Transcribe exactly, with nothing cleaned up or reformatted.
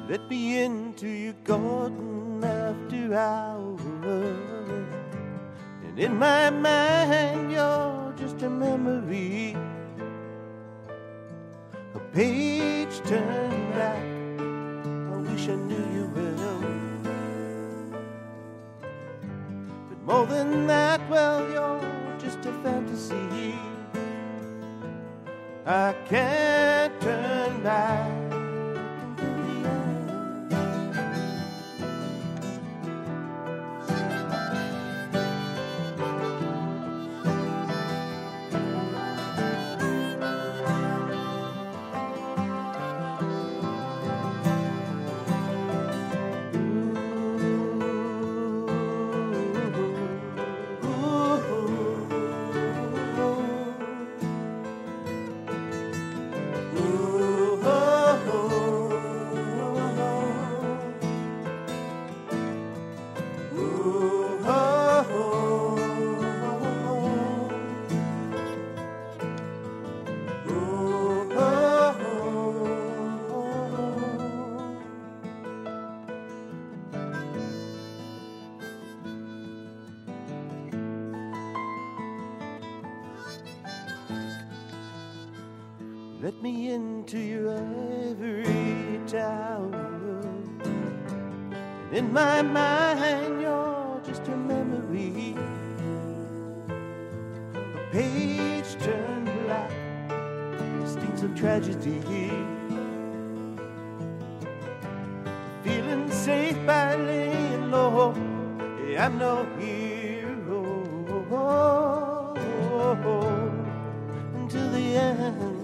Let me into your garden after hours, and in my mind you're just a memory, a page turned back. I wish I knew you well, but more than that, well, you're just a fantasy. I can't turn back. Let me into your ivory tower, and in my mind you're just a memory, a page turned black, stinks of tragedy. Feeling safe by laying low, I'm no hero until the end.